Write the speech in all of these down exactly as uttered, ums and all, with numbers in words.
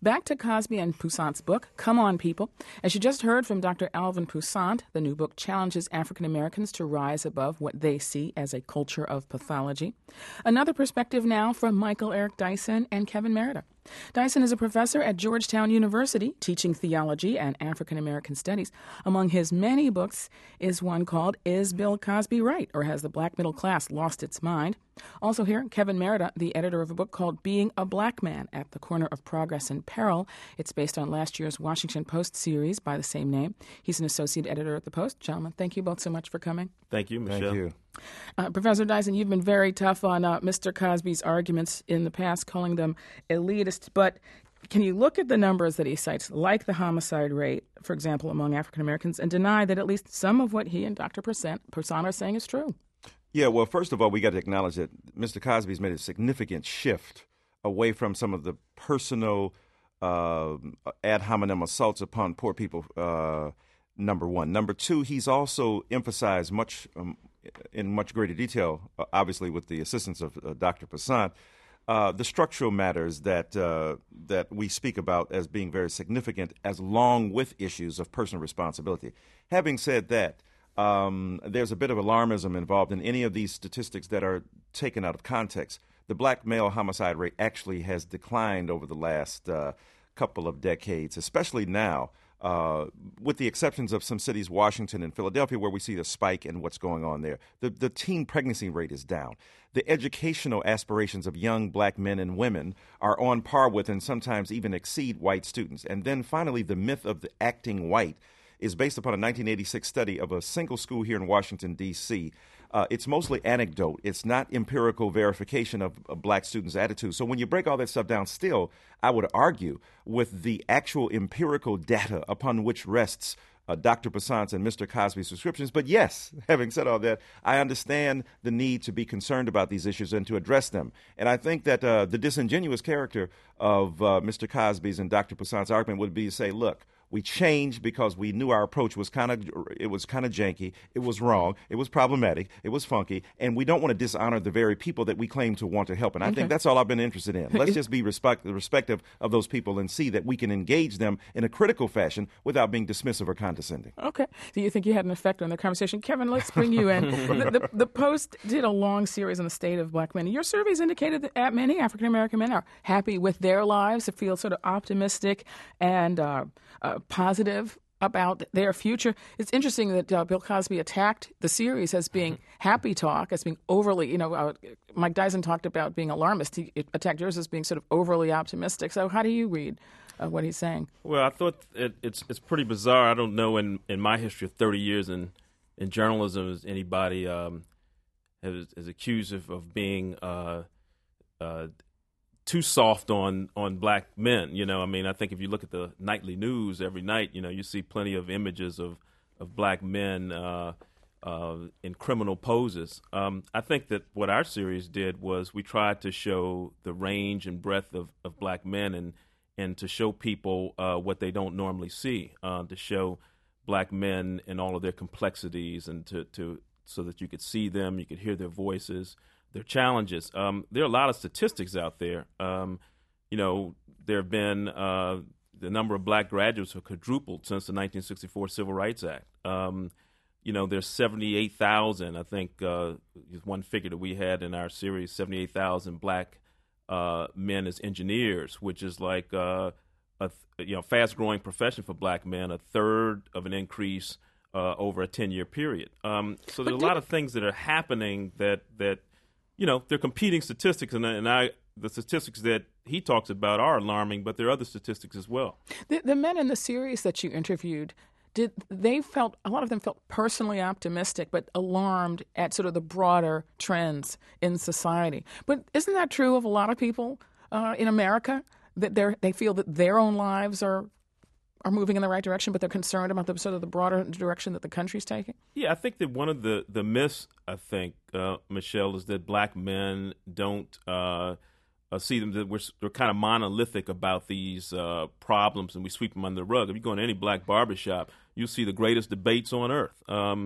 Back to Cosby and Pousant's book, Come On, People. As you just heard from Doctor Alvin Pousant, the new book challenges African Americans to rise above what they see as a culture of pathology. Another perspective now from Michael Eric Dyson and Kevin Merida. Dyson is a professor at Georgetown University, teaching theology and African American studies. Among his many books is one called Is Bill Cosby Right? Or Has the Black Middle Class Lost Its Mind? Also here, Kevin Merida, the editor of a book called Being a Black Man at the Corner of Progress and Peril. It's based on last year's Washington Post series by the same name. He's an associate editor at the Post. Gentlemen, thank you both so much for coming. Thank you, Michelle. Thank you. Uh, Professor Dyson, you've been very tough on uh, Mister Cosby's arguments in the past, calling them elitist. But can you look at the numbers that he cites, like the homicide rate, for example, among African Americans, and deny that at least some of what he and Doctor Pousant are saying is true? Yeah, well, first of all, we got to acknowledge that Mister Cosby's made a significant shift away from some of the personal uh, ad hominem assaults upon poor people, uh, number one. Number two, he's also emphasized much um, in much greater detail, uh, obviously with the assistance of uh, Doctor Pousant, uh, the structural matters that uh, that we speak about as being very significant, as long with issues of personal responsibility. Having said that, um, there's a bit of alarmism involved in any of these statistics that are taken out of context. The black male homicide rate actually has declined over the last uh, couple of decades, especially now. Uh, with the exceptions of some cities, Washington and Philadelphia, where we see the spike in what's going on there. The, the teen pregnancy rate is down. The educational aspirations of young black men and women are on par with and sometimes even exceed white students. And then finally, the myth of the acting white is based upon a nineteen eighty-six study of a single school here in Washington, D C Uh, it's mostly anecdote. It's not empirical verification of, of black students' attitudes. So when you break all that stuff down, still, I would argue with the actual empirical data upon which rests uh, Doctor Pousant's and Mister Cosby's prescriptions. But yes, having said all that, I understand the need to be concerned about these issues and to address them. And I think that uh, the disingenuous character of uh, Mister Cosby's and Doctor Pousant's argument would be to say, look, we changed because we knew our approach was kind of it was kind of janky. It was wrong. It was problematic. It was funky, and we don't want to dishonor the very people that we claim to want to help. And I Okay. think that's all I've been interested in. Let's just be respect, respective of those people and see that we can engage them in a critical fashion without being dismissive or condescending. Okay. Do you think you had an effect on the conversation? Kevin, let's bring you in. the, the, the Post did a long series on the state of black men. Your surveys indicated that many African American men are happy with their lives, feel sort of optimistic and uh, uh, positive about their future. It's interesting that uh, Bill Cosby attacked the series as being happy talk, as being overly, you know, uh, Mike Dyson talked about being alarmist. He attacked yours as being sort of overly optimistic. So how do you read uh, what he's saying? Well, I thought it, it's it's pretty bizarre. I don't know in, in my history of thirty years in, in journalism is anybody um, is, is accused of, of being uh, uh, too soft on, on black men. You know, I mean, I think if you look at the nightly news every night, you know, you see plenty of images of, of black men uh, uh, in criminal poses. Um, I think that what our series did was we tried to show the range and breadth of, of black men and and to show people uh, what they don't normally see, uh, to show black men in all of their complexities and to, to so that you could see them, you could hear their voices, their challenges. Um, there are a lot of statistics out there. Um, you know, there have been uh, the number of black graduates have quadrupled since the nineteen sixty-four Civil Rights Act. Um, you know, there's seventy-eight thousand, I think, uh, is one figure that we had in our series, seventy-eight thousand black uh, men as engineers, which is like uh, a you know fast-growing profession for black men, a third of an increase uh, over a ten-year period. Um, so there's a lot of things that are happening that that you know they're competing statistics, and, and I the statistics that he talks about are alarming, but there are other statistics as well. The, the men in the series that you interviewed, did they felt a lot of them felt personally optimistic, but alarmed at sort of the broader trends in society. But isn't that true of a lot of people uh, in America? That they they feel that their own lives are are moving in the right direction, but they're concerned about the sort of the broader direction that the country's taking? Yeah, I think that one of the, the myths, I think, uh, Michelle, is that black men don't uh, uh, see them, that we're, we're kind of monolithic about these uh, problems and we sweep them under the rug. If you go in any black barbershop, you see the greatest debates on earth. Um,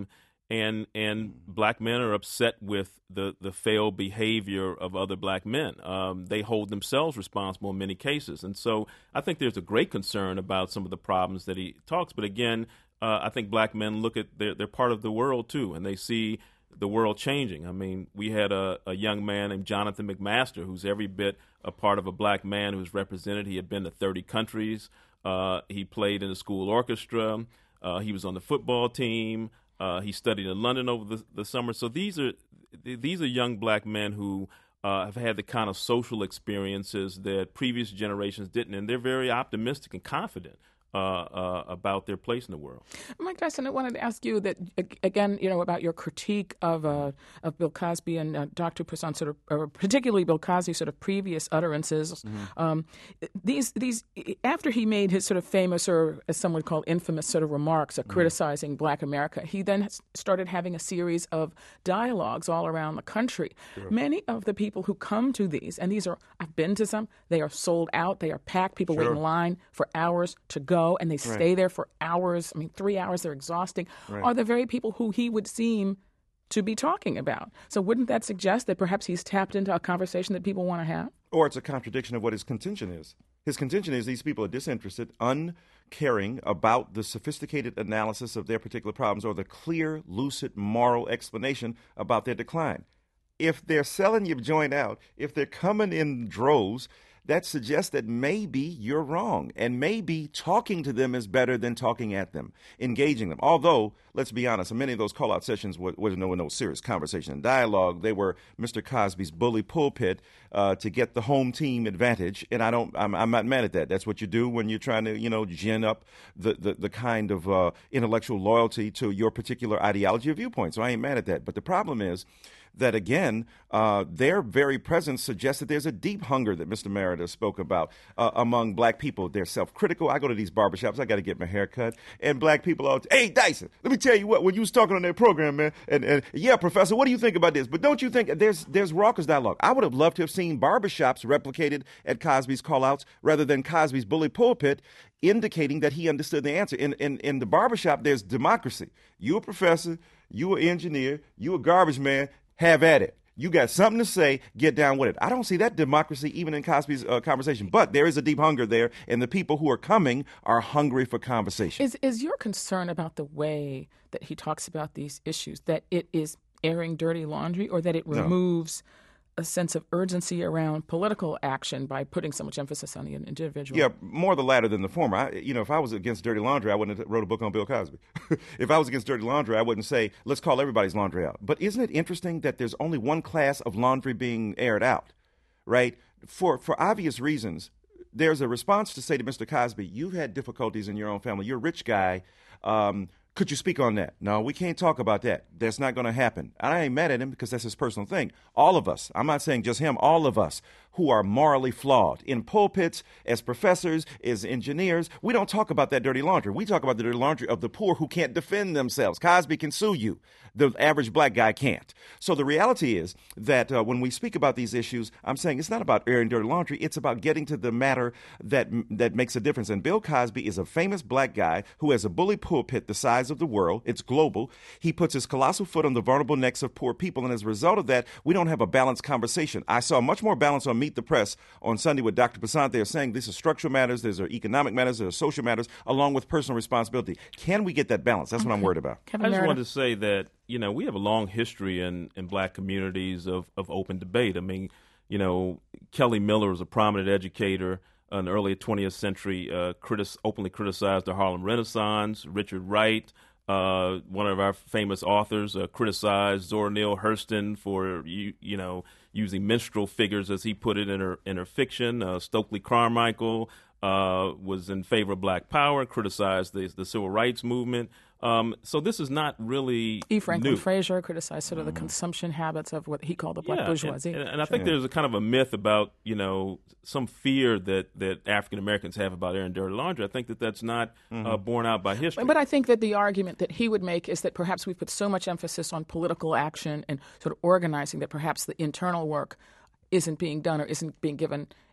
and and black men are upset with the, the failed behavior of other black men. Um, they hold themselves responsible in many cases. And so I think there's a great concern about some of the problems that he talks. But again, uh, I think black men look at, they're, they're part of the world too, and they see the world changing. I mean, we had a, a young man named Jonathan McMaster, who's every bit a part of a black man who's represented. He had been to thirty countries. Uh, he played in the school orchestra. Uh, he was on the football team. Uh, he studied in London over the, the summer. So these are these are young black men who uh, have had the kind of social experiences that previous generations didn't, and they're very optimistic and confident uh, uh, about their place in the world. Mike Dyson, I wanted to ask you that again, you know, about your critique of uh, of Bill Cosby and uh, Doctor Poussaint, sort of, or particularly Bill Cosby's sort of previous utterances. Mm-hmm. Um, these these after he made his sort of famous, or as some would call infamous, sort of remarks, uh, mm-hmm. criticizing Black America, he then started having a series of dialogues all around the country. Sure. Many of the people who come to these, and these are, I've been to some, they are sold out, they are packed. People sure. wait in line for hours to go. And they stay right. there for hours. I mean, three hours, they're exhausting, right. are the very people who he would seem to be talking about. So wouldn't that suggest that perhaps he's tapped into a conversation that people want to have? Or it's a contradiction of what his contention is. His contention is these people are disinterested, uncaring about the sophisticated analysis of their particular problems or the clear, lucid, moral explanation about their decline. If they're selling your joint out, if they're coming in droves, that suggests that maybe you're wrong, and maybe talking to them is better than talking at them, engaging them. Although, let's be honest, many of those call-out sessions were, were no, no serious conversation and dialogue. They were Mister Cosby's bully pulpit uh, to get the home team advantage, and I don't, I'm, I'm not mad at that. That's what you do when you're trying to, you know, gin up the the, the kind of uh, intellectual loyalty to your particular ideology or viewpoint. So I ain't mad at that. But the problem is that, again, uh, their very presence suggests that there's a deep hunger that Mister Meredith spoke about uh, among black people. They're self-critical. I go to these barbershops. I got to get my hair cut. And black people are, hey, Dyson, let me tell you what, when you was talking on that program, man, and, and yeah, Professor, what do you think about this? But don't you think there's there's raucous dialogue? I would have loved to have seen barbershops replicated at Cosby's call-outs rather than Cosby's bully pulpit, indicating that he understood the answer. In, in, in the barbershop, there's democracy. You a professor, you an engineer, you a garbage man, have at it. You got something to say, get down with it. I don't see that democracy even in Cosby's uh, conversation, but there is a deep hunger there, and the people who are coming are hungry for conversation. Is is your concern about the way that he talks about these issues, that it is airing dirty laundry, or that it removes no. a sense of urgency around political action by putting so much emphasis on the individual? Yeah, more the latter than the former. I, you know, if I was against dirty laundry, I wouldn't have wrote a book on Bill Cosby. If I was against dirty laundry, I wouldn't say, let's call everybody's laundry out. But isn't it interesting that there's only one class of laundry being aired out, right? For for obvious reasons, there's a response to say to Mister Cosby, you've had difficulties in your own family. You're a rich guy. Um, Could you speak on that? No, we can't talk about that. That's not going to happen. I ain't mad at him because that's his personal thing. All of us, I'm not saying just him, all of us who are morally flawed in pulpits, as professors, as engineers, we don't talk about that dirty laundry. We talk about the dirty laundry of the poor who can't defend themselves. Cosby can sue you. The average black guy can't. So the reality is that uh, when we speak about these issues, I'm saying it's not about airing dirty laundry. It's about getting to the matter that that makes a difference. And Bill Cosby is a famous black guy who has a bully pulpit the size of the world. It's global. He puts his colossal foot on the vulnerable necks of poor people. And as a result of that, we don't have a balanced conversation. I saw much more balance on Meet the Press on Sunday with Doctor Poussaint. They're saying these are structural matters, these are economic matters, these are social matters, along with personal responsibility. Can we get that balance? That's okay. What I'm worried about. Kevin I just Meredith. wanted to say that, you know, we have a long history in, in black communities of, of open debate. I mean, you know, Kelly Miller was a prominent educator in the early twentieth century, uh, critic- openly criticized the Harlem Renaissance. Richard Wright, uh, one of our famous authors, uh, criticized Zora Neale Hurston for, you, you know, using minstrel figures, as he put it, in her in her fiction. Uh, Stokely Carmichael uh, was in favor of black power, criticized the, the civil rights movement. Um, so this is not really E. Franklin new. Frazier criticized sort of the consumption habits of what he called the black yeah, bourgeoisie. And, and, and I think there's a kind of a myth about, you know, some fear that, that African Americans have about airing dirty laundry. I think that that's not mm-hmm. uh, borne out by history. But I think that the argument that he would make is that perhaps we put so much emphasis on political action and sort of organizing that perhaps the internal work isn't being done or isn't being given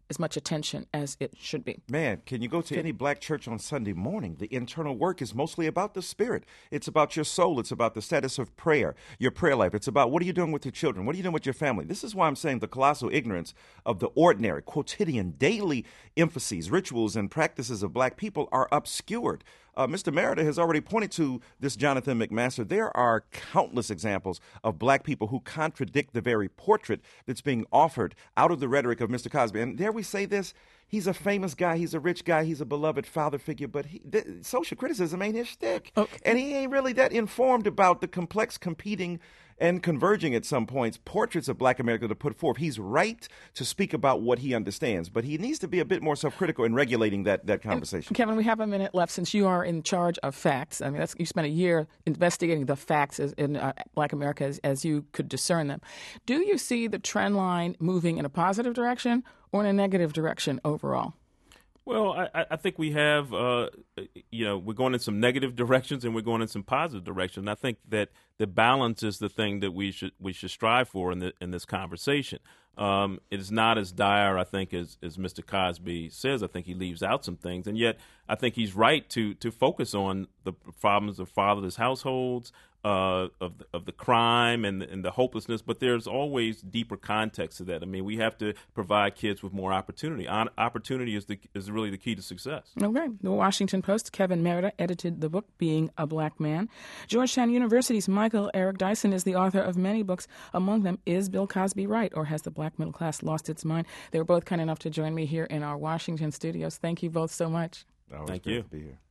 as much attention as it should be. Man, can you go to any black church on Sunday morning? The internal work is mostly about the spirit. It's about your soul. It's about the status of prayer, your prayer life. It's about what are you doing with your children? What are you doing with your family? This is why I'm saying the colossal ignorance of the ordinary, quotidian, daily emphases, rituals, and practices of black people are obscured. Uh, Mister Merida has already pointed to this Jonathan McMaster. There are countless examples of black people who contradict the very portrait that's being offered out of the rhetoric of Mister Cosby. And dare we say this? He's a famous guy. He's a rich guy. He's a beloved father figure. But he, th- social criticism ain't his shtick. Okay. And he ain't really that informed about the complex, competing, and converging at some points portraits of black America to put forth. He's right to speak about what he understands, but he needs to be a bit more self-critical in regulating that, that conversation. And Kevin, we have a minute left since you are in charge of facts. I mean, that's, you spent a year investigating the facts as, in uh, black America as, as you could discern them. Do you see the trend line moving in a positive direction or in a negative direction overall? Well, I, I think we have, uh, you know, we're going in some negative directions and we're going in some positive directions. And I think that the balance is the thing that we should we should strive for in the, in this conversation. Um, it is not as dire, I think, as, as Mister Cosby says. I think he leaves out some things, and yet I think he's right to to focus on the problems of fatherless households, uh, of the, of the crime and the, and the hopelessness. But there's always deeper context to that. I mean, we have to provide kids with more opportunity. On, opportunity is the is really the key to success. Okay. The Washington Post, Kevin Merida edited the book Being a Black Man. Georgetown University's Michael Eric Dyson is the author of many books. Among them, Is Bill Cosby Right, or Has the Black Middle Class Lost Its Mind? They were both kind enough to join me here in our Washington studios. Thank you both so much. Always Thank great you. to be here.